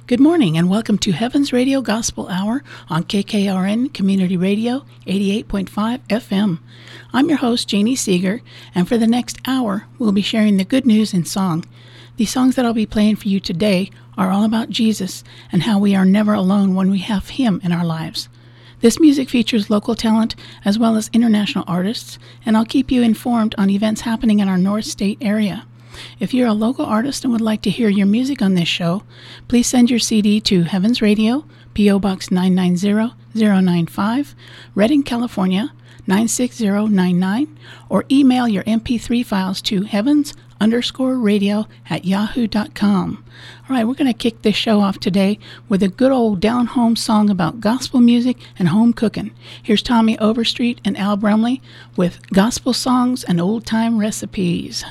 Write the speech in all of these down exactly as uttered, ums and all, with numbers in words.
Good morning and welcome to Heaven's Radio Gospel Hour on K K R N Community Radio eighty-eight point five F M. I'm your host, Janie Seeger, and for the next hour, we'll be sharing the good news in song. The songs that I'll be playing for you today are all about Jesus and how we are never alone when we have Him in our lives. This music features local talent as well as international artists, and I'll keep you informed on events happening in our North State area. If you're a local artist and would like to hear your music on this show, please send your C D to Heavens Radio, P O Box nine nine zero zero nine five, Redding, California, nine six zero nine nine, or email your M P three files to heavens underscore radio at yahoo dot com. All right, we're going to kick this show off today with a good old down-home song about gospel music and home cooking. Here's Tommy Overstreet and Al Brumley with gospel songs and old-time recipes.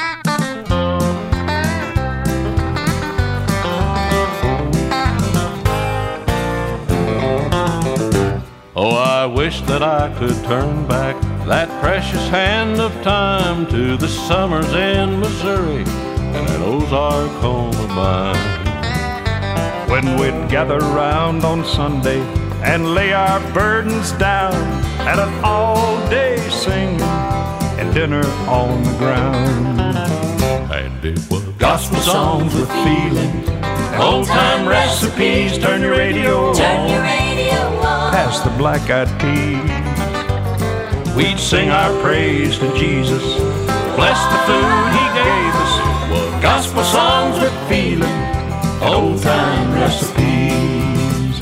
Oh, I wish that I could turn back that precious hand of time to the summers in Missouri and that Ozark home of mine. When we'd gather round on Sunday and lay our burdens down at an all-day singing and dinner on the ground. And it was Gospel songs with feeling, old-time recipes. Turn your radio on. Turn your radio on. Pass the black-eyed peas. We'd sing our praise to Jesus. Bless the food He gave us. Gospel songs with feeling, old-time recipes.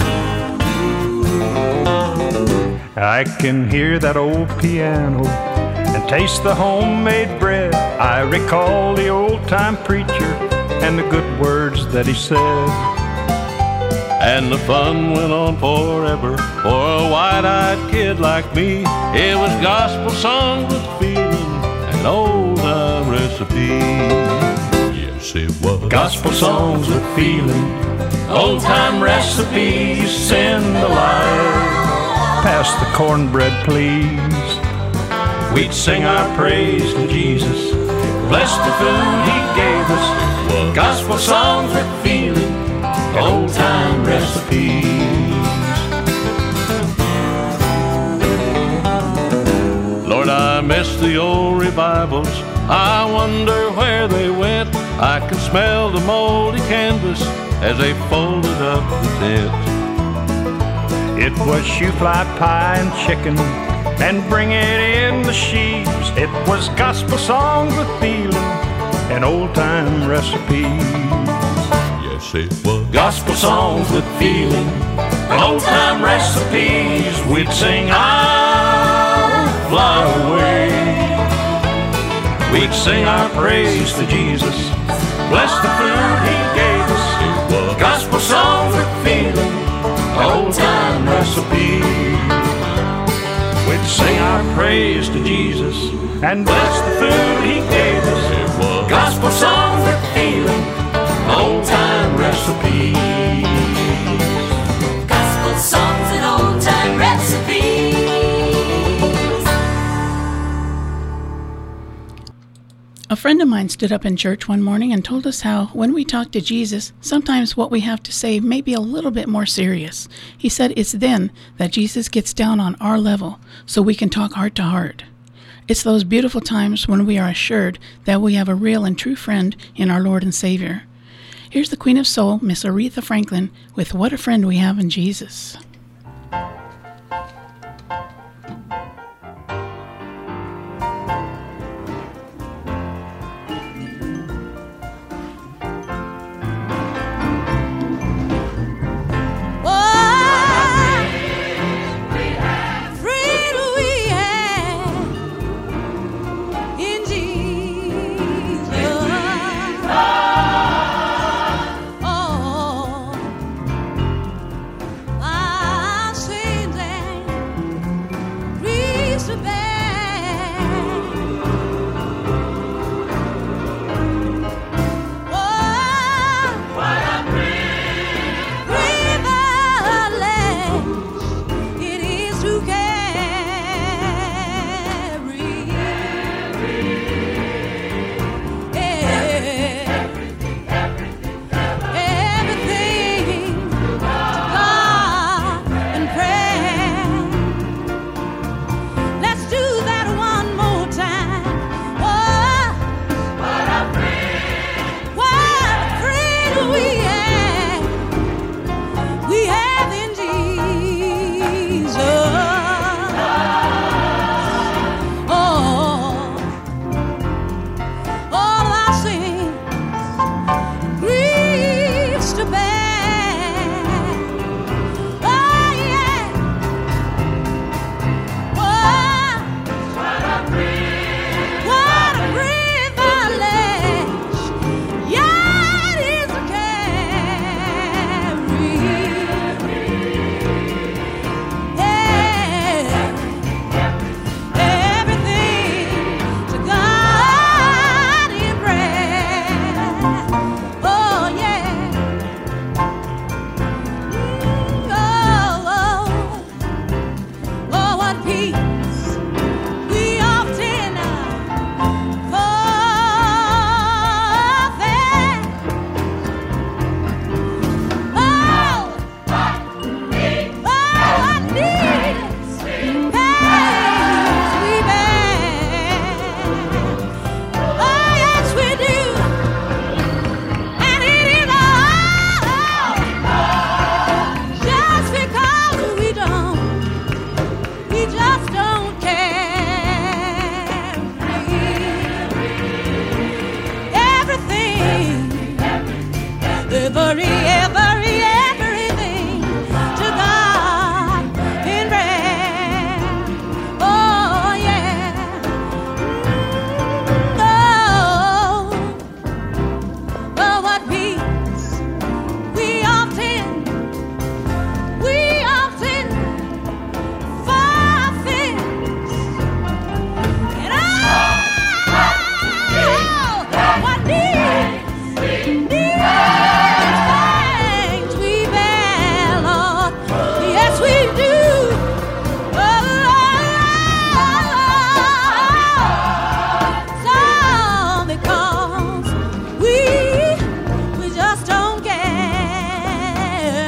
I can hear that old piano and taste the homemade bread. I recall the old-time preacher and the good words that he said. And the fun went on forever for a wide-eyed kid like me. It was gospel songs with feeling and old-time recipes. Yes, it was gospel songs with feeling, old-time recipes. Send the light, pass the cornbread, please. We'd sing our praise to Jesus. Bless the food He gave us. Gospel songs with feeling, old-time recipes. Lord, I miss the old revivals. I wonder where they went. I can smell the moldy canvas as they folded up the tent. It was shoe-fly pie and chicken and bring it in the sheaves. It was gospel songs with feeling and old-time recipes. It was gospel songs with feeling, old-time recipes. We'd sing, I'll fly away. We'd sing our praise to Jesus. Bless the food He gave us. Gospel songs with feeling, old-time recipes. We'd sing our praise to Jesus and bless the food He gave us. Gospel songs with feeling, old-time recipes. Gospel songs and old-time recipes. A friend of mine stood up in church one morning and told us how, when we talk to Jesus, sometimes what we have to say may be a little bit more serious. He said it's then that Jesus gets down on our level so we can talk heart to heart. It's those beautiful times when we are assured that we have a real and true friend in our Lord and Savior. Here's the Queen of Soul, Miss Aretha Franklin, with What a Friend We Have in Jesus. Oh, I every, every, everything to God in prayer. Oh, yeah. Oh, oh, what peace we often, we often forfeit. And oh, what needs, needs things we bear, Lord. Yes, we do. Oh, so because we, we just don't care.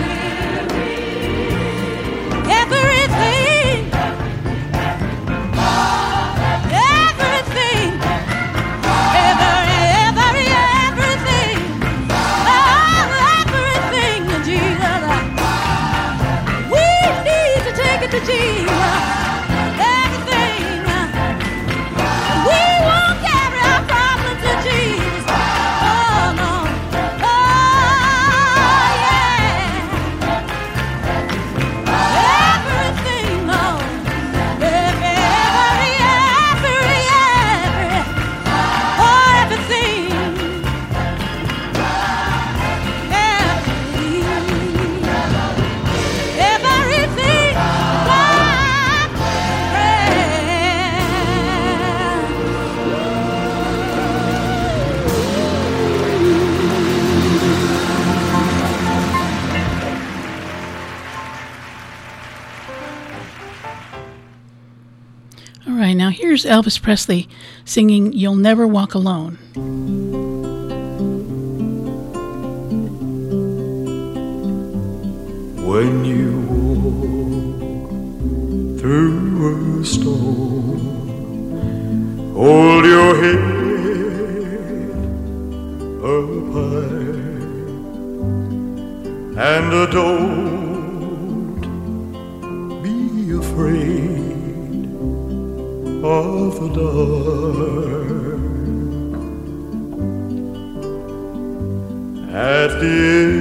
Everything, everything, every, every, everything, oh, everything, Jesus. We need to take it to Jesus. Everything. We won't carry our problems to Jesus. Oh, no. Oh, yeah. Everything, Lord. Every, every, every, every, oh, everything. Everything. Everything. God, All right, now here's Elvis Presley singing You'll Never Walk Alone. When you walk through a storm, hold your head up high and don't be afraid of the dark. At the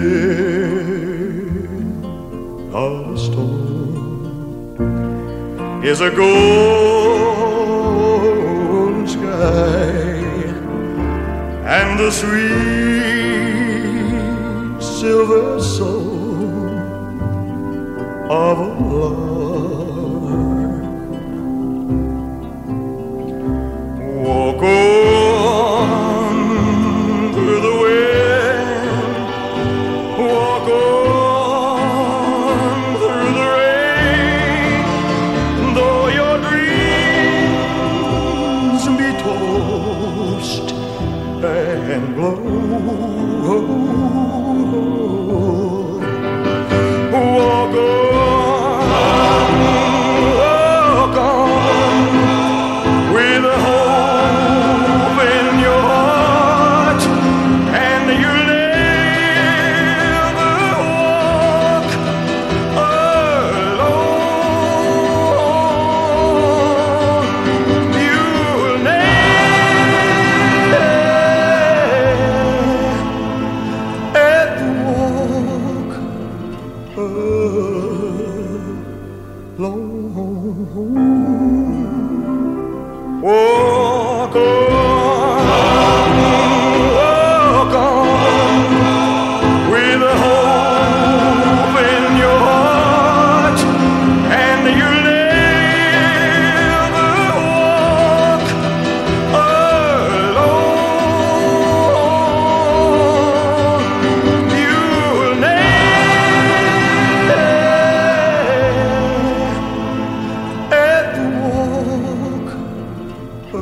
end of the storm is a golden sky and the sweet silver soul of a lark. Walk on through the wind, walk on through the rain, though your dreams be tossed and blow. Walk on, walk on, with a hope in your heart, and you'll never walk alone. You'll never walk alone. Walk on, walk on, with a hope in your heart, and you'll never walk alone. You'll never walk alone.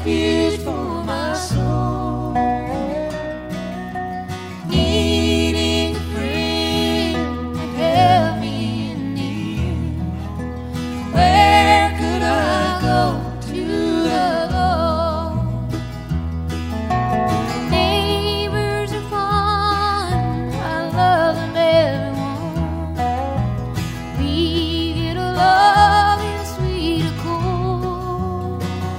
refuge for my soul. Needing a friend to help me near. Where could I go to the Lord? Neighbors are fond, I love them everyone. We get along in sweet accord.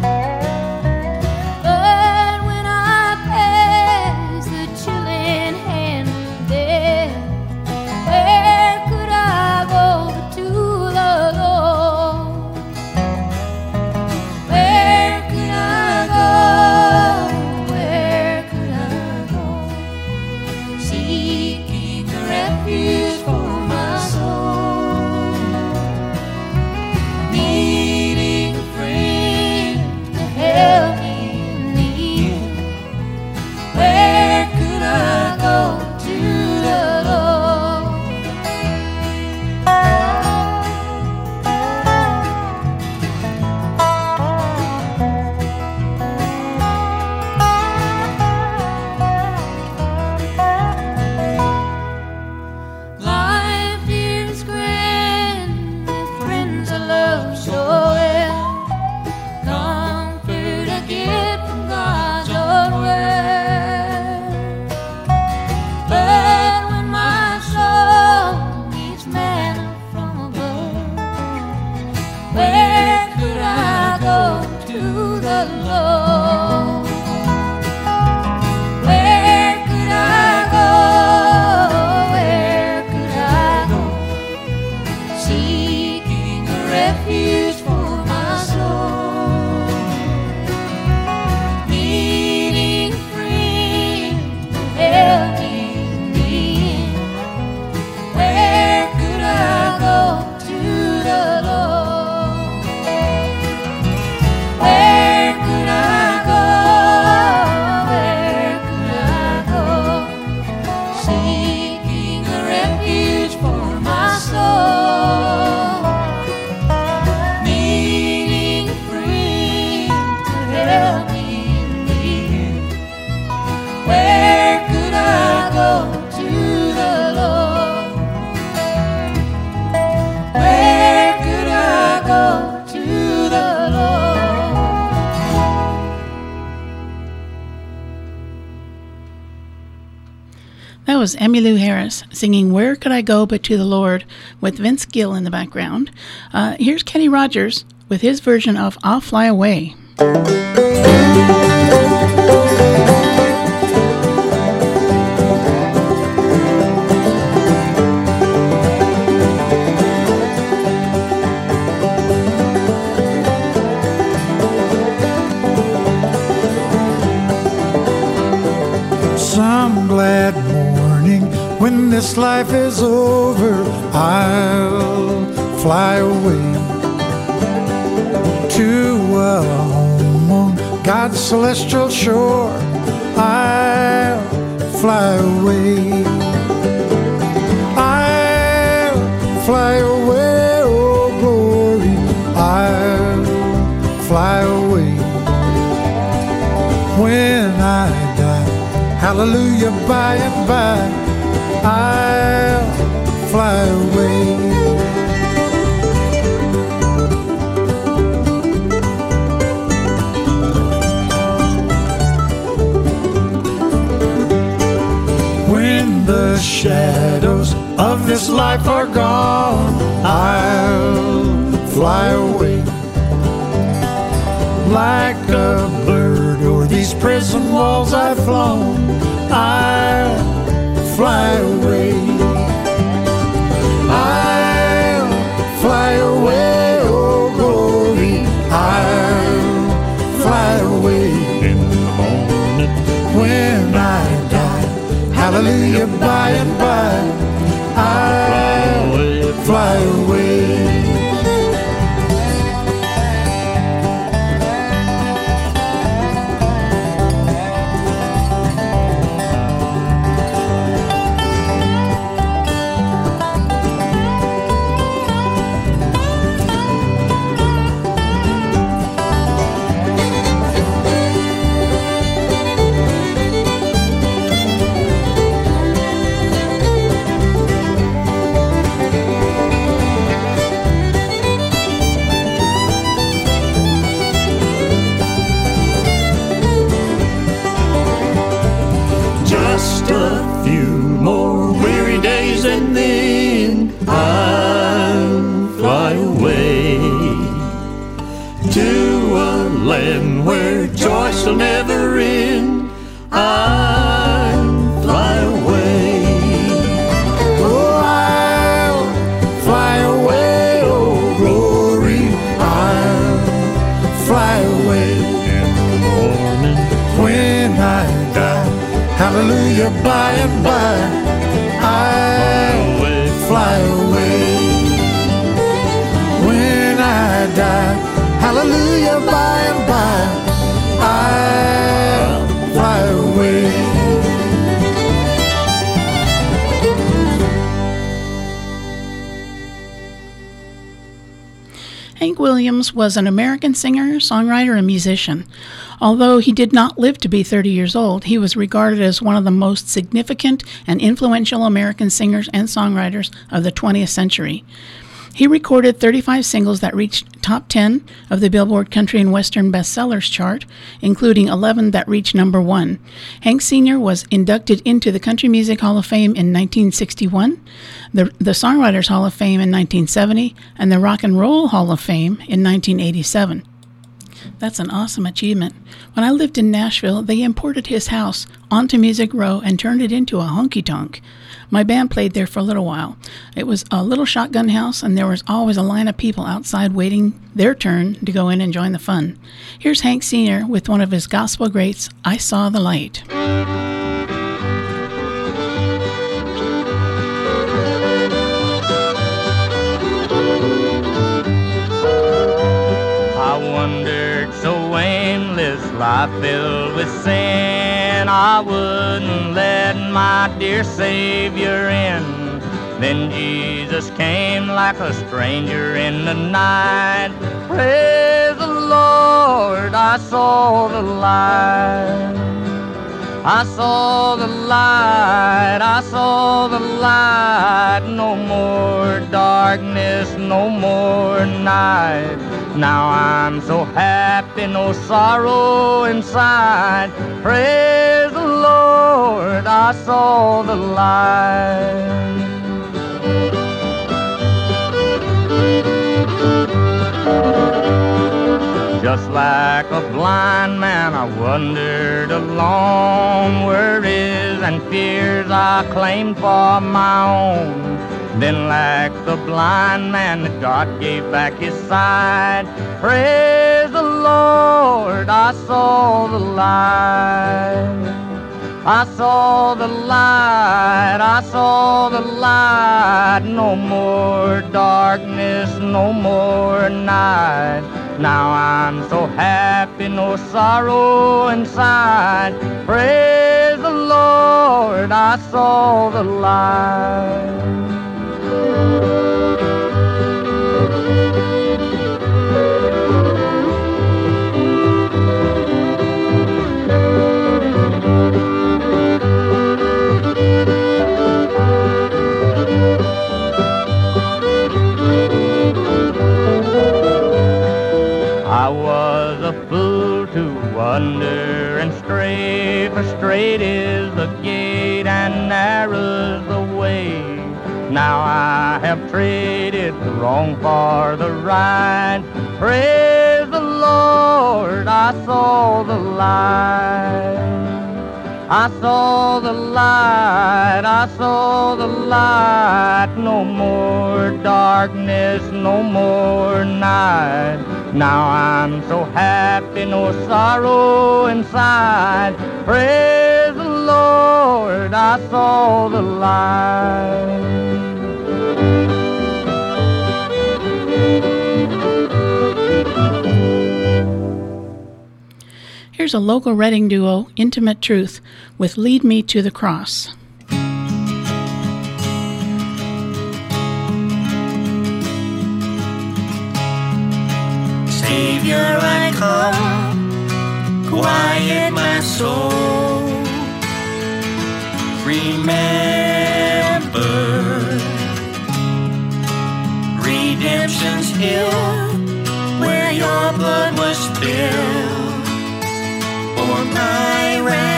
But when I pass the chilling hand of death, where could I go but to the Lord? Where could I go? Where could I go? Seeking a refuge for my soul. Needing a friend to help me near. Where could I go to the Lord? Life is grand with friends I love so well. Comfort I get from God's own word. But when my soul needs manna from above, where could I go to the Lord? Where could I go? Where could I go? Seeking a refuge for my soul. Needing a friend to help me near. Where could I go to the Lord? Where could I go? Where could I go? Seeking a refuge for my soul. Needing a friend to help me near. Where could I go to the Lord? Where could I go to the Lord? That was Emmylou Harris singing Where Could I Go But to the Lord with Vince Gill in the background. Uh, here's Kenny Rogers with his version of I'll Fly Away. Some glad morning when this life is over, I'll fly away to a home on God's celestial shore. I'll fly away. I'll fly away, oh glory. I'll fly away. When I die, hallelujah, by and by, I'll fly away. When the shadows of this life are gone, I'll fly away. Like a bird o'er these prison walls I've flown, I'll fly away. I'll fly away, oh glory. I'll fly away. In the morning, When I die, hallelujah, by and by, I'll fly away. a land where joy shall never end. I'll fly away. Oh, I'll fly away, oh glory, I'll fly away. In the morning, When I die, hallelujah, by and by, I'll away. fly away. When I die, hallelujah, by and by, I'll fly away. Hank Williams was an American singer, songwriter, and musician. Although he did not live to be thirty years old, he was regarded as one of the most significant and influential American singers and songwriters of the twentieth century. He recorded thirty-five singles that reached top ten of the Billboard Country and Western Bestsellers chart, including eleven that reached number one. Hank Senior was inducted into the Country Music Hall of Fame in nineteen sixty-one, the, the Songwriters Hall of Fame in nineteen seventy, and the Rock and Roll Hall of Fame in nineteen eighty-seven. That's an awesome achievement. When I lived in Nashville, they imported his house onto Music Row and turned it into a honky-tonk. My band played there for a little while. It was a little shotgun house, and there was always a line of people outside waiting their turn to go in and join the fun. Here's Hank Senior with one of his gospel greats, I Saw the Light. I wandered so aimless, life filled with sin, I wouldn't let my dear Savior in. Then Jesus came like a stranger in the night. Praise the Lord, I saw the light. I saw the light, I saw the light. No more darkness, no more night. Now I'm so happy, no sorrow inside. Praise the Lord, I saw the light. Just like a blind man, I wandered along, worries and fears I claimed for my own. Then like the blind man, God gave back his sight. Praise the Lord, I saw the light. I saw the light, I saw the light. No more darkness, no more night. Now I'm so happy, no sorrow inside. Praise the Lord, I saw the light. I was a fool to wander and stray, for straight is the gate and narrow's the way. Now I have traded the wrong for the right. Praise the Lord, I saw the light. I saw the light, I saw the light. No more darkness, no more night. Now I'm so happy, no sorrow inside. Praise the Lord, I saw the light. Here's a local Reading duo, Intimate Truth, with Lead Me to the Cross. Savior, I come, quiet my soul. Remember, redemption's hill, where your blood was spilled for my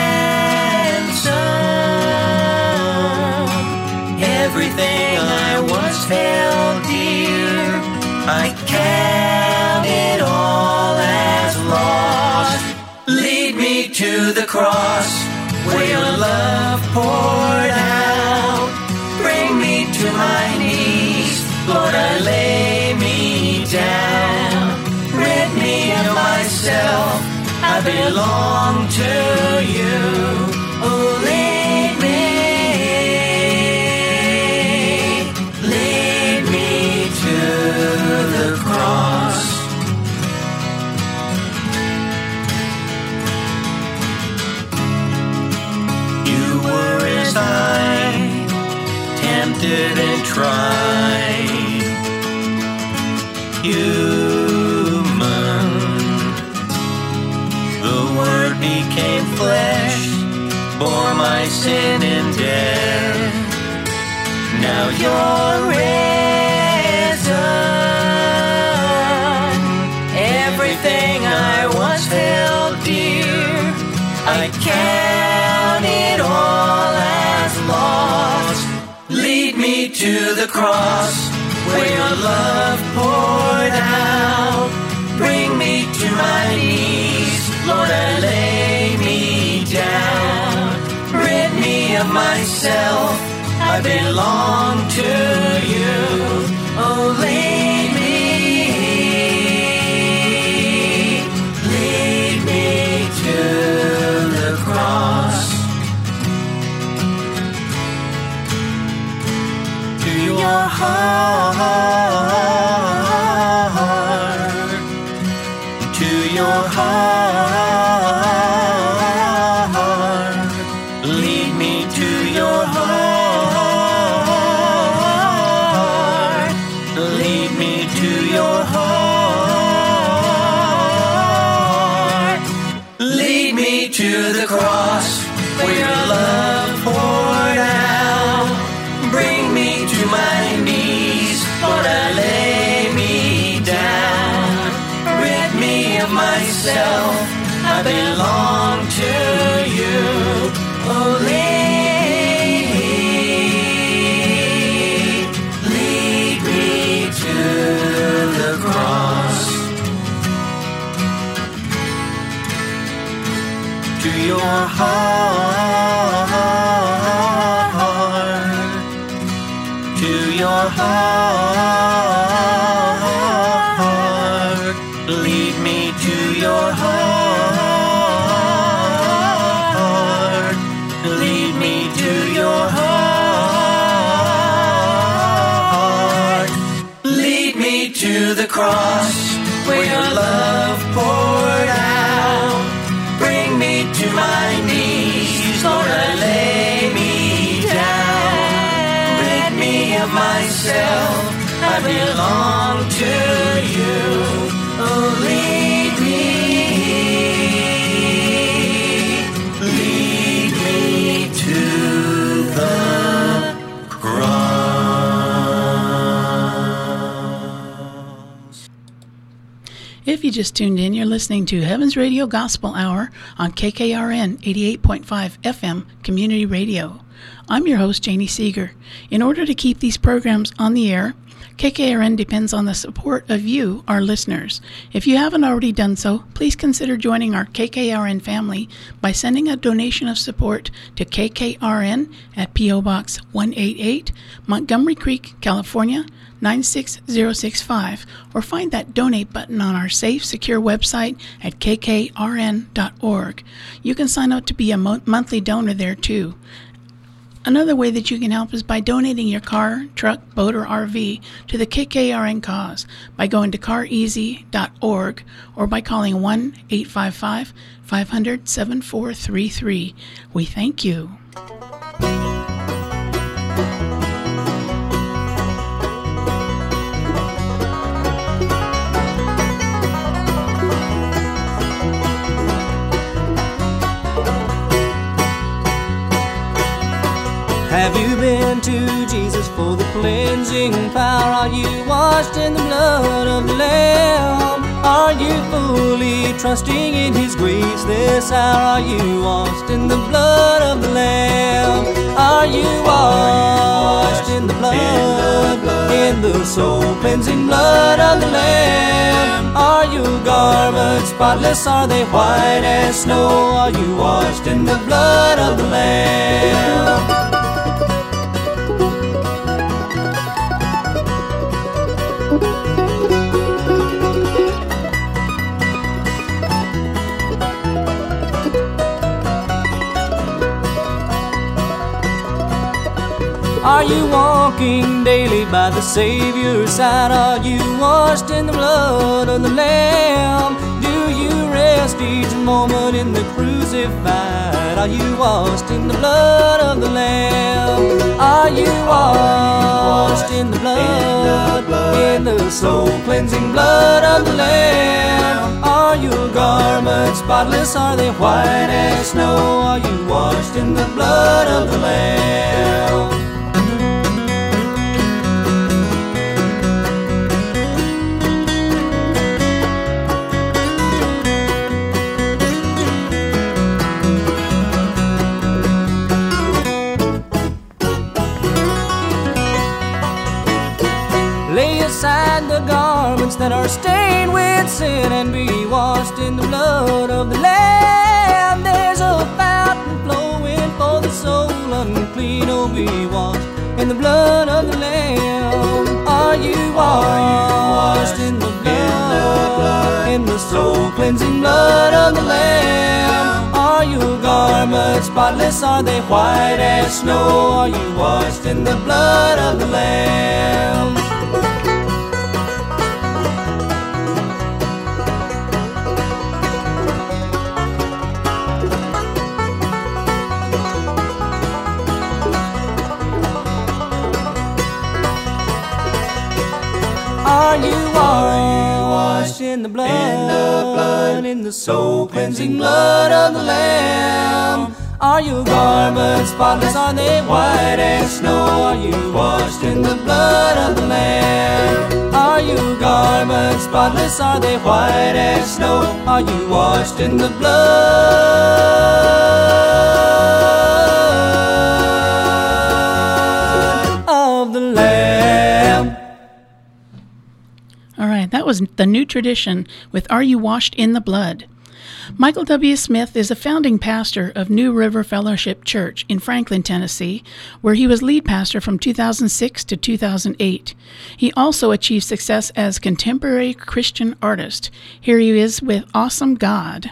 ransom. Everything I once held dear, I count it all as to the cross where your love poured out. Bring me to my knees, Lord, I lay me down. Rid me of myself, I belong to you. Oh, lead me, lead me to the cross. You were as I, tempted and tried, human. The Word became flesh, bore my sin and death. Now you're risen. Everything I once held dear, I count it all as lost. Lead me to the cross where your love poured out. Bring me to my knees, Lord, I lay me down. Rid me of myself, I belong to you. Oh, lead me, lead me to the cross. To your heart, to your heart, lead me to your heart, lead me to your heart, lead me to the cross where your love poured out. Bring me to my knees, Lord, I lay me down. Rid me of myself, I belong to you. Oh, lead, lead me to the cross. To your heart, to your heart, lead me to your heart, lead me to your heart, lead me to the cross where your love poured out. Bring me to my knees, Lord, I lay me down. Rid me of myself, I belong to you. Oh, lead me, lead me to the cross. If you just tuned in, you're listening to Heaven's Radio Gospel Hour on K K R N eighty-eight point five F M Community Radio. I'm your host, Janie Seeger. In order to keep these programs on the air, K K R N depends on the support of you, our listeners. If you haven't already done so, please consider joining our K K R N family by sending a donation of support to K K R N at P O Box one eighty-eight, Montgomery Creek, California, nine six zero six five, or find that donate button on our safe, secure website at k k r n dot org. You can sign up to be a mo- monthly donor there too. Another way that you can help is by donating your car, truck, boat, or R V to the K K R N cause by going to car easy dot org or by calling one eight five five, five hundred, seven four three three. We thank you. Have you been to Jesus for the cleansing power? Are you washed in the blood of the Lamb? Are you fully trusting in His grace this hour? Are you washed in the blood of the Lamb? Are you washed in the blood, in the soul-cleansing blood of the Lamb? Are your garments spotless? Are they white as snow? Are you washed in the blood of the Lamb? Are you walking daily by the Savior's side? Are you washed in the blood of the Lamb? Do you rest each moment in the crucified? Are you washed in the blood of the Lamb? Are you washed in the blood, in the soul-cleansing blood of the Lamb? Are your garments spotless? Are they white as snow? Are you washed in the blood of the Lamb? Lay aside the garments that are stained with sin and be washed in the blood of the Lamb. There's a fountain flowing for the soul unclean. Oh, be washed in the blood of the Lamb. Are you washed in the blood, in the soul-cleansing blood of the Lamb? Are your garments spotless? Are they white as snow? Are you washed in the blood of the Lamb? Are you washed in the blood, in the blood, in the soul-cleansing blood of the Lamb? Are your garments spotless? Are they white as snow? Are you washed in the blood of the Lamb? Are your garments spotless? Are they white as snow? Are you washed in the blood of the Lamb? All right, that was The New Tradition with Are You Washed in the Blood? Michael W. Smith is a founding pastor of New River Fellowship Church in Franklin, Tennessee, where he was lead pastor from two thousand six to two thousand eight. He also achieved success as contemporary Christian artist. Here he is with Awesome God.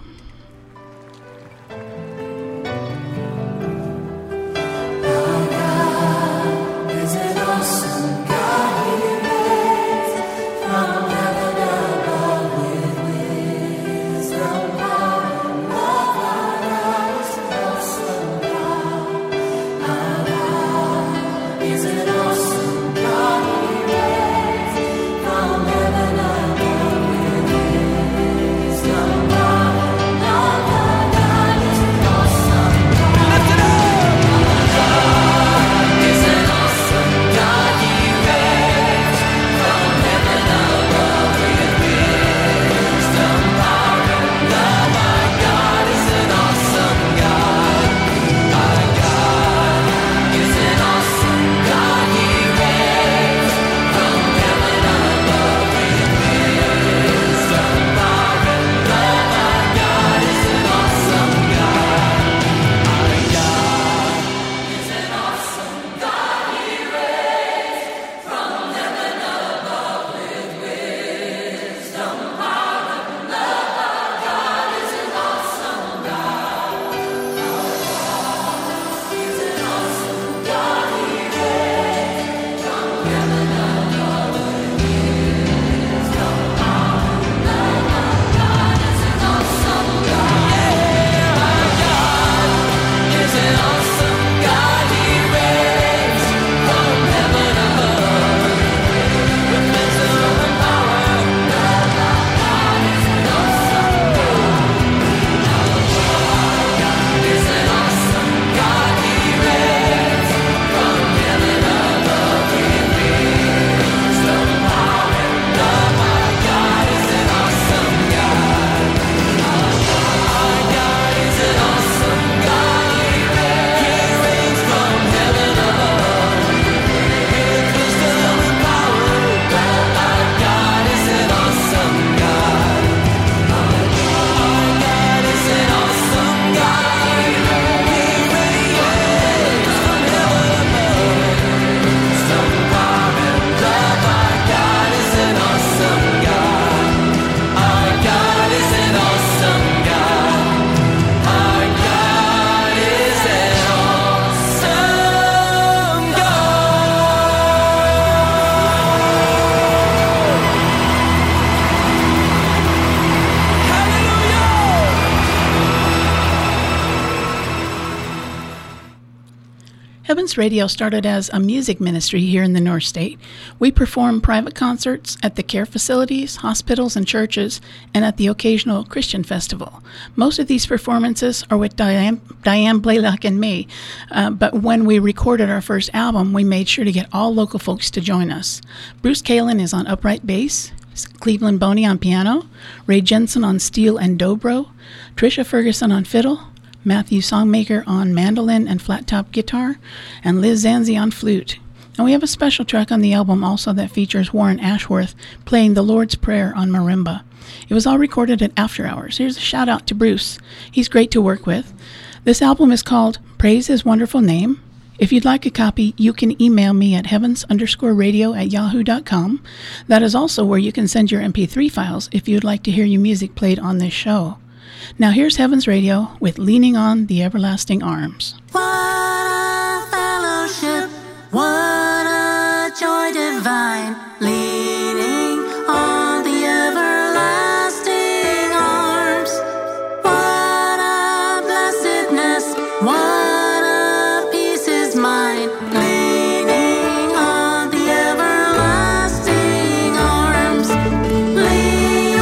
Heavens Radio started as a music ministry here in the North State. We perform private concerts at the care facilities, hospitals, and churches, and at the occasional Christian festival. Most of these performances are with Diane, Diane Blaylock and me, uh, but when we recorded our first album, we made sure to get all local folks to join us. Bruce Kalin is on upright bass, Cleveland Boney on piano, Ray Jensen on steel and dobro, Tricia Ferguson on fiddle, Matthew Songmaker on mandolin and flat-top guitar, and Liz Zanzi on flute. And we have a special track on the album also that features Warren Ashworth playing the Lord's Prayer on marimba. It was all recorded at After Hours. Here's a shout out to Bruce. He's great to work with. This album is called Praise His Wonderful Name. If you'd like a copy, you can email me at heavens underscore radio at yahoo dot com. That is also where you can send your M P three files if you'd like to hear your music played on this show. Now here's Heavens Radio with Leaning on the Everlasting Arms. What a fellowship, what a joy divine, leaning on the everlasting arms. What a blessedness, what a peace is mine, leaning on the everlasting arms. Leaning,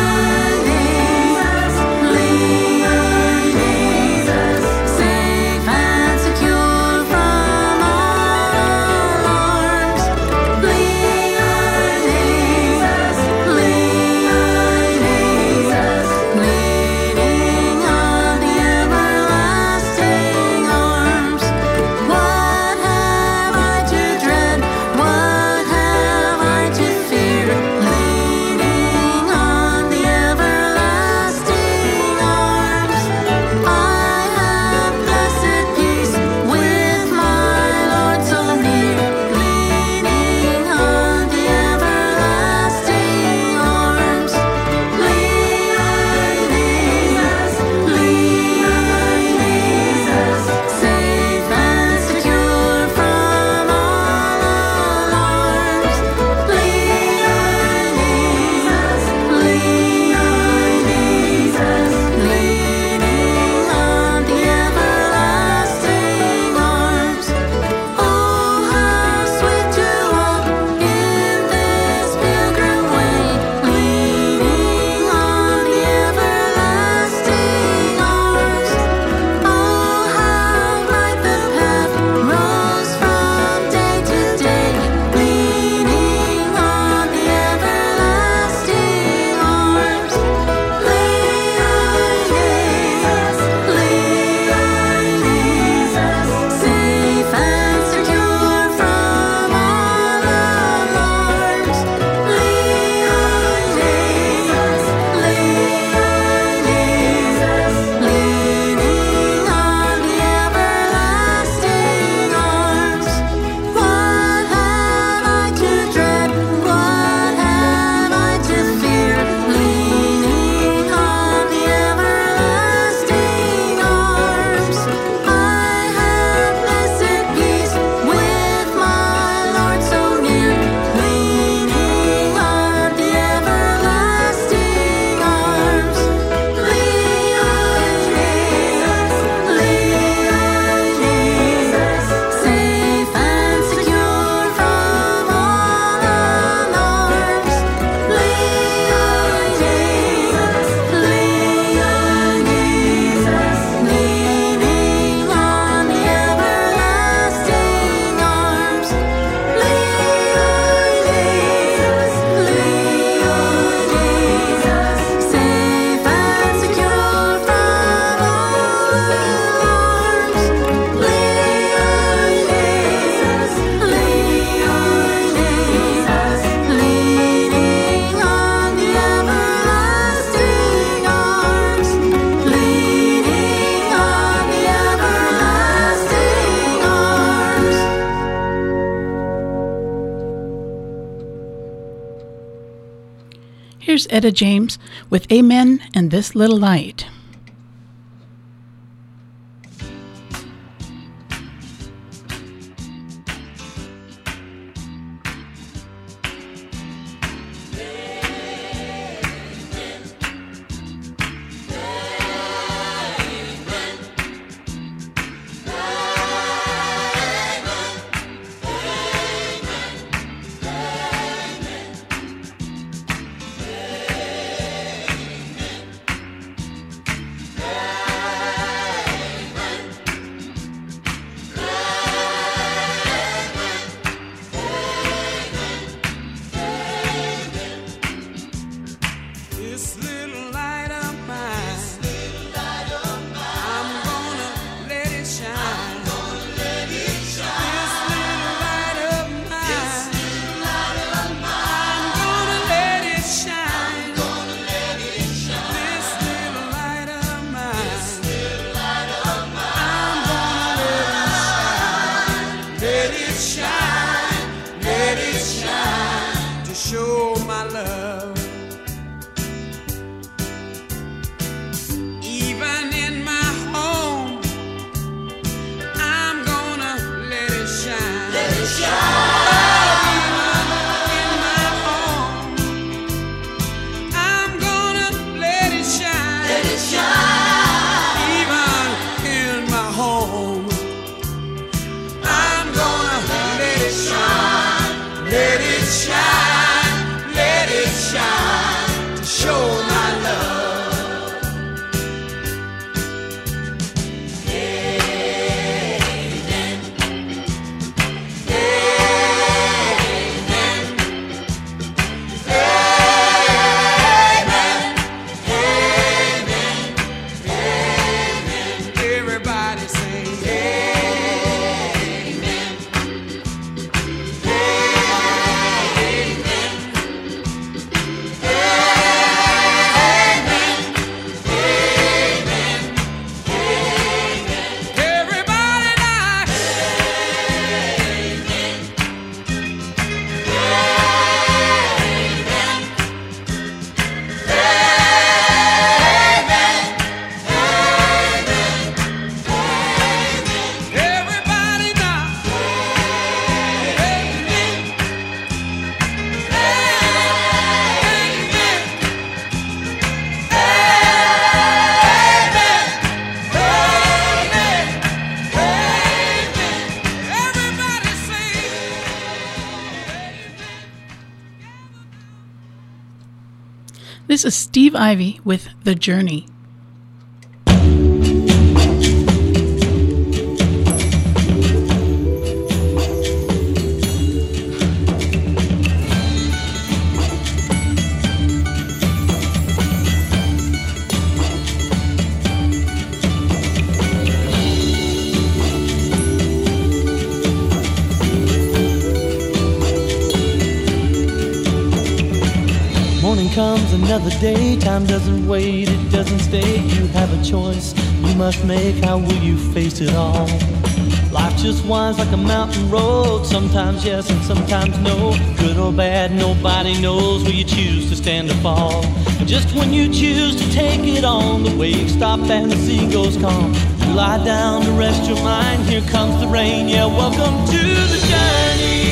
leaning, safe and secure from all alarms. Leaning, leaning, leaning on the everlasting arms. What have I to dread? What have I to fear? Leaning on the everlasting arms. I have blessed peace with my Lord so near. Leaning on the everlasting arms. Leaning, leaning, safe and secure from all alarms. Leaning, leaning, leaning on the everlasting arms. Oh, how sweet to walk in this pilgrim way, leaning on the everlasting arms. Oh, how bright the path rose from day to day, leaning on the everlasting arms. Leaning, leaning, safe and secure from all alarms. Leaning, leaning, leaning on the everlasting arms. What have I to dread? What have I to fear? Leaning on the everlasting arms. I have blessed peace with my Lord so near. Leaning on the everlasting arms. Leaning, leaning, safe and secure from all alarms. Leaning, leaning, leaning on the everlasting arms. Leaning, leaning, safe and secure from all alarms. Leaning, leaning, leaning on the everlasting arms. Leaning on the everlasting arms. Here's Etta James with Amen and This Little Light. Amen. This is Steve Ivy with The Journey. Comes another day, time doesn't wait, it doesn't stay. You have a choice you must make, how will you face it all? Life just winds like a mountain road, sometimes yes and sometimes no. Good or bad, nobody knows, will you choose to stand or fall? Just when you choose to take it on, the waves stop and the sea goes calm. You lie down to rest your mind, here comes the rain, yeah, welcome to the journey.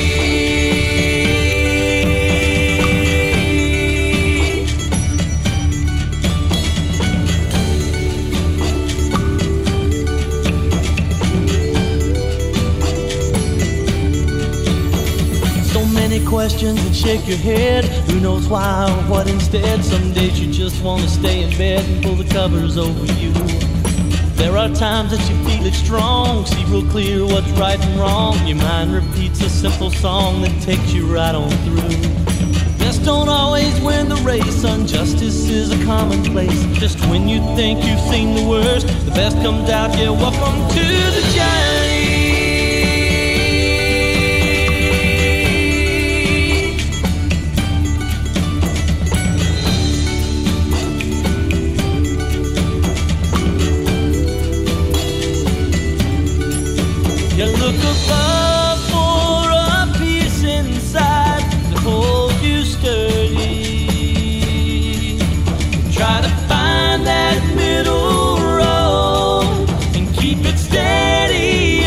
Questions and shake your head. Who knows why or what instead? Some days you just want to stay in bed and pull the covers over you. There are times that you feel it strong, see real clear what's right and wrong. Your mind repeats a simple song that takes you right on through. Best don't always win the race, injustice is a commonplace. Just when you think you've seen the worst, the best comes out, yeah, welcome to the journey. You look above for a peace inside to hold you sturdy. Try to find that middle road and keep it steady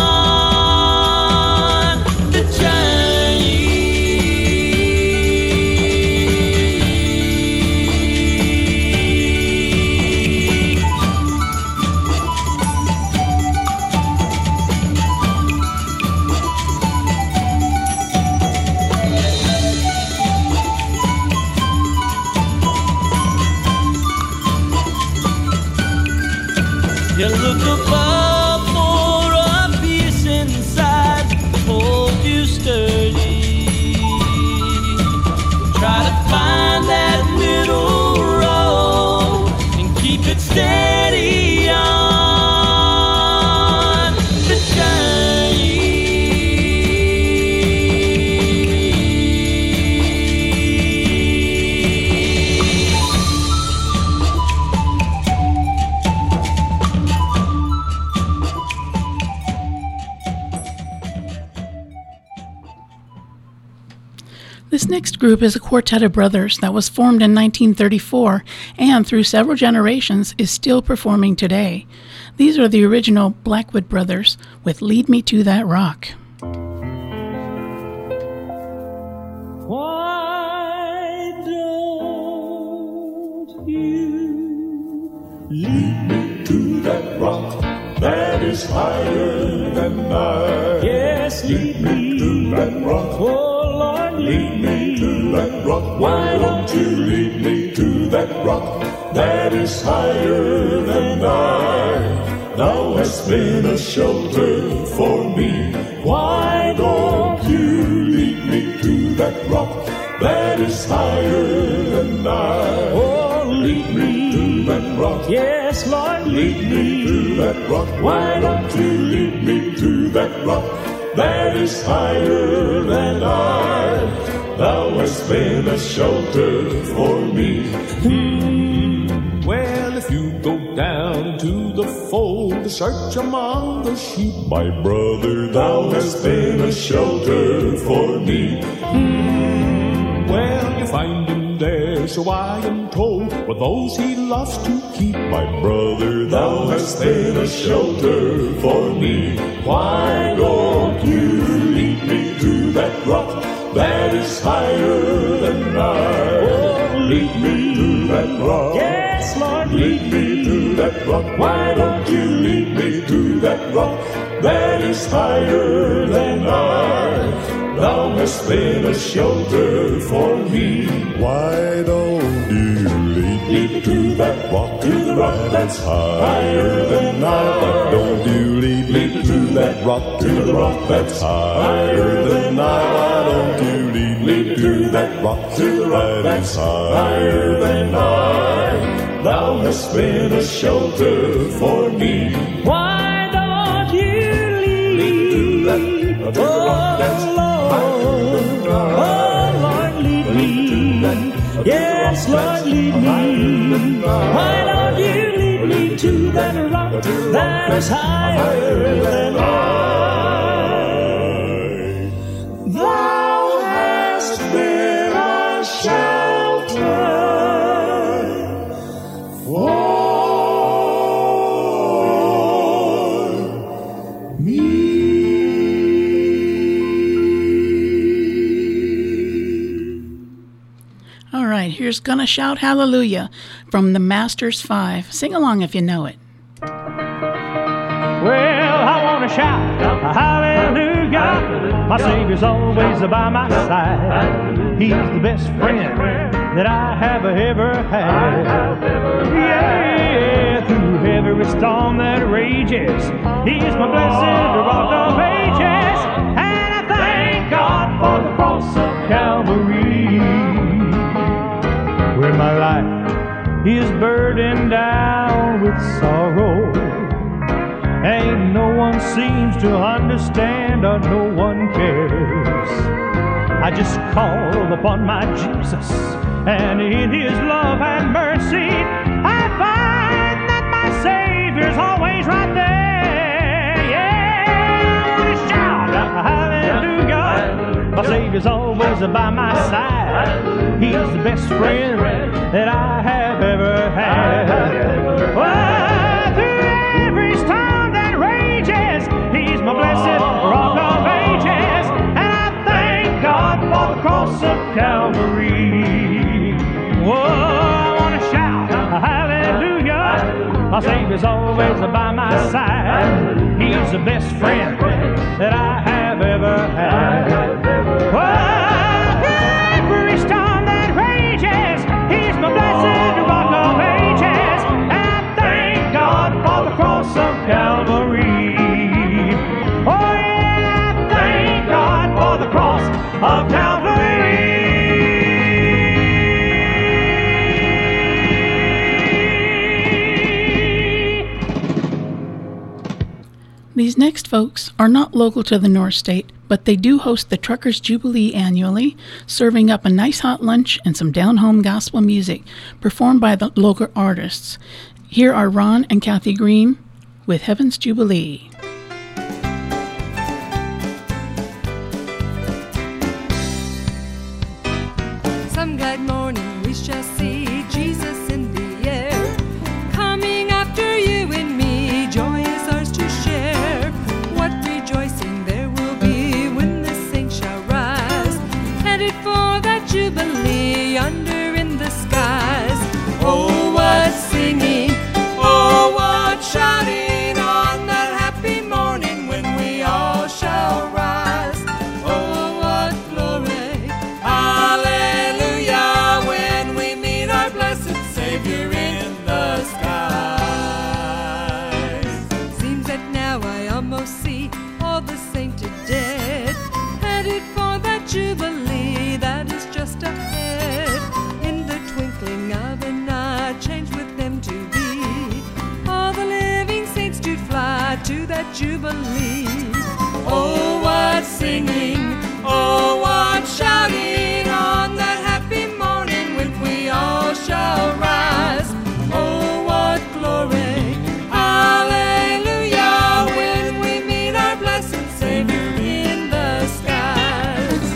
on the journey. You look above for a peace inside to hold you sturdy. Try to find that middle road and keep it steady on the journey. This next group is a quartet of brothers that was formed in nineteen thirty-four and through several generations is still performing today. These are the original Blackwood Brothers with Lead Me to That Rock. Why don't you lead me to that rock that is higher than I? Yes, lead me to that rock. Oh, lead me to that rock. Why don't you lead me to that rock that is higher than I? Thou hast been a shelter for me. Why don't you lead me to that rock that is higher than I? Oh, lead me to that rock. Yes, Lord, lead me to that rock. Why don't you lead me to that rock that is higher than I? Thou hast been a shelter for me. Hmm. Well, if you go down to the fold to search among the sheep, my brother, thou hast been a shelter for me. Hmm. Well, you find him there, so I am told, with those he loves to keep. My brother, thou hast been a shelter for me. Why don't you lead me to that rock that is higher than I? Oh, lead me to that rock. Yes, Lord, lead me to that rock. Why don't you lead me to that rock that is higher than I? Thou hast been a shelter for me. Why don't you lead me to that rock, to the rock that's higher than I? Why don't you lead me to that rock, to the rock that's higher than I? Why don't you lead me to that rock, to the rock that's higher than I? Thou hast been a shelter for me. Why don't you lead me to that, to the rock that's higher than I? Oh, Lord, lead me. Yes, Lord, lead me. Why don't you lead me to that rock that is higher than I? Thou hast been a shelter for me. All right, here's Gonna Shout Hallelujah from the Masters Five. Sing along if you know it. Well, I want to shout hallelujah. My Savior's always by my side. He's the best friend that I have ever had. Yeah, through every storm that rages, He's my blessed rock of ages. And I thank God for the cross of Calvary, where my life is burdened down with sorrow. Ain't no one seems to understand, or no one cares. I just call upon my Jesus, and in His love and mercy, I find that my Savior's always right there. Yeah, I want to shout hallelujah. My Savior's always by my side. He's the best friend that I have ever had. Well, through every storm that rages, He's my blessed rock of ages. And I thank God for the cross of Calvary. Whoa, I want to shout hallelujah. My Savior's always by my side. He's the best friend that I have ever had. Whoa, every storm that rages, He's my blessed rock of ages. And I thank God for the cross of Calvary. Oh yeah, I thank God for the cross of Calvary. These next folks are not local to the North State, but they do host the Truckers Jubilee annually, serving up a nice hot lunch and some down-home gospel music performed by the local artists. Here are Ron and Kathy Green with Heaven's Jubilee. Some glad morning we shall see Jesus in the air, coming after you and me, joy is ours to share. What rejoicing there will be when the saints shall rise, headed for that jubilee yonder in the skies. Oh, what singing, oh, what shouting on that happy morning when we all shall rise. Oh, what glory, hallelujah, when we meet our blessed Savior in the skies. Seems that now I almost see all the sainted dead, headed for that jubilee that is just ahead. In the twinkling of an eye, change with them to be, all the living saints do fly to that jubilee. Oh, what singing, oh, what shouting on that happy morning when we all shall rise. Oh, what glory, hallelujah, when we meet our blessed Savior in the skies.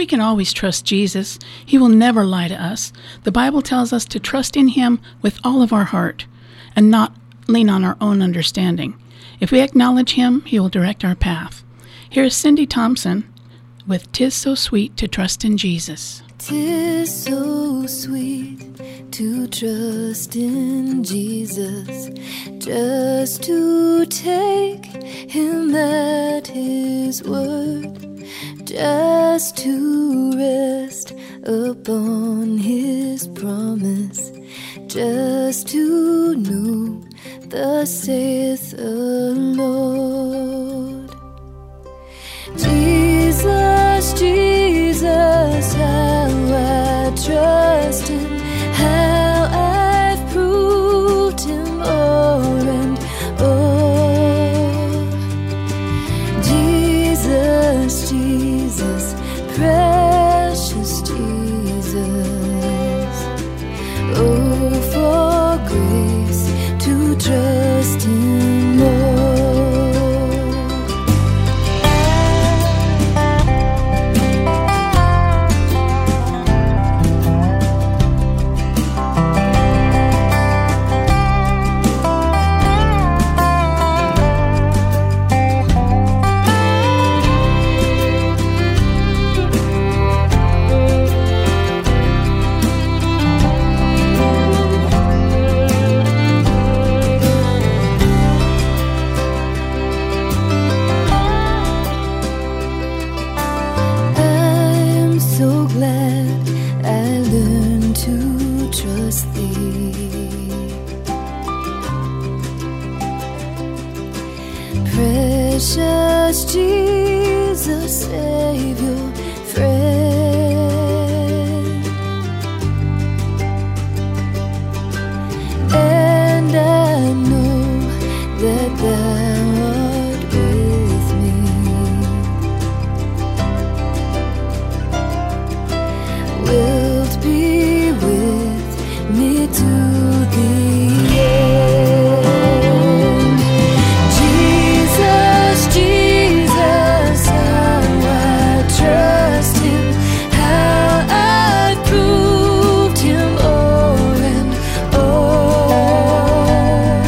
can always trust Jesus. He will never lie to us. The Bible tells us to trust in Him with all of our heart and not lean on our own understanding. If we acknowledge Him, He will direct our path. Here's Cindy Thompson with "'Tis So Sweet to Trust in Jesus." 'Tis so sweet to trust in Jesus, just to take Him at His word, just to rest upon His promise, just to know thus saith the Lord. Jesus, Jesus, how I trust Him, how I've proved Him o'er and o'er. Jesus, Jesus, precious Jesus, oh, for grace to trust Him more. Precious Jesus, Savior, friend, and I know that Thou art with me, wilt be with me to the end. Jesus, Jesus, how I trust Him, how I've proved Him o'er and o'er.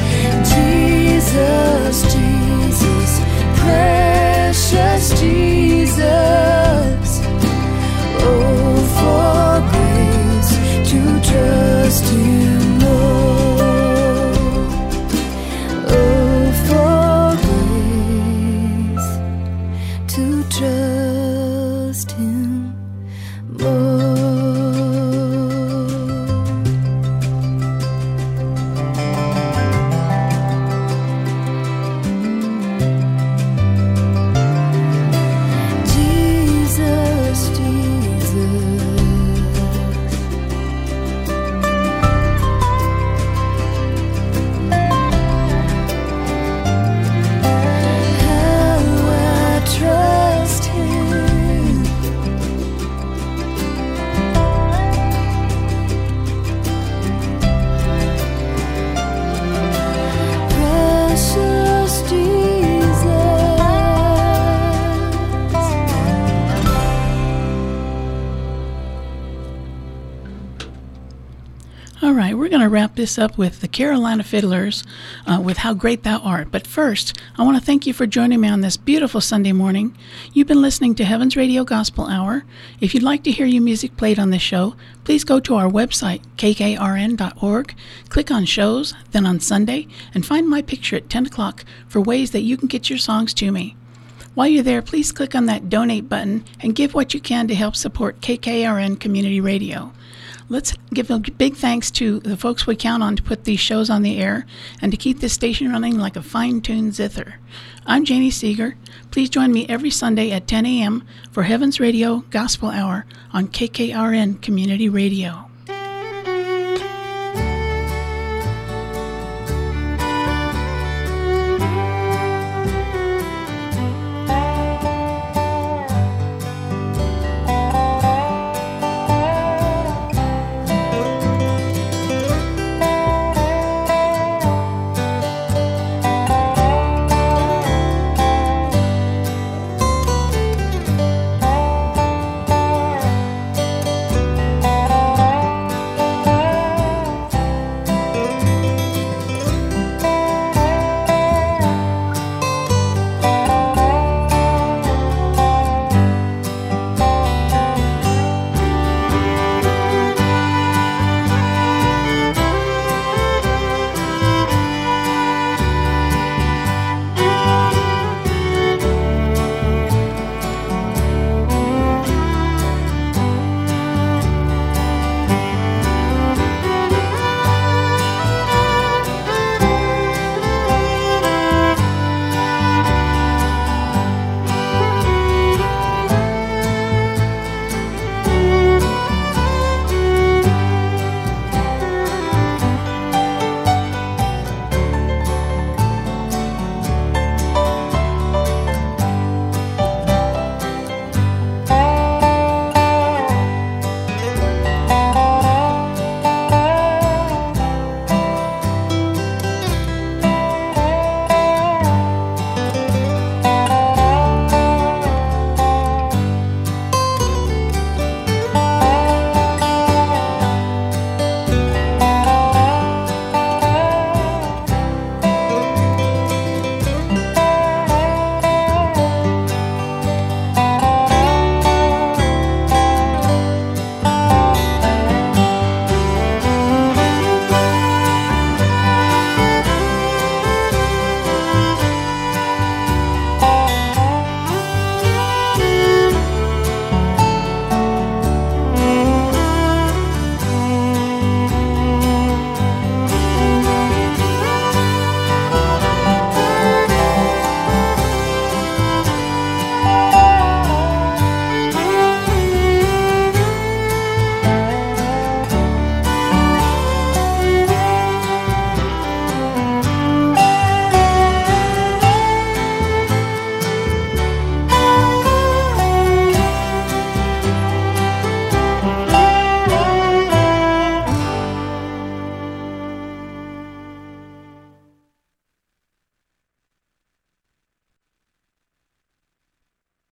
Jesus, Jesus, precious Jesus, oh, for grace to trust Him more, oh, for grace to trust Him more. Jesus, Jesus, how I trust Him, precious Jesus. All right, we're going to wrap this up with the Carolina Fiddlers uh, with How Great Thou Art. But first, I want to thank you for joining me on this beautiful Sunday morning. You've been listening to Heaven's Radio Gospel Hour. If you'd like to hear your music played on this show, please go to our website, k k r n dot org, click on shows, then on Sunday, and find my picture at ten o'clock for ways that you can get your songs to me. While you're there, please click on that donate button and give what you can to help support K K R N Community Radio. Let's give a big thanks to the folks we count on to put these shows on the air and to keep this station running like a fine-tuned zither. I'm Janie Seeger. Please join me every Sunday at ten a.m. for Heaven's Radio Gospel Hour on K K R N Community Radio.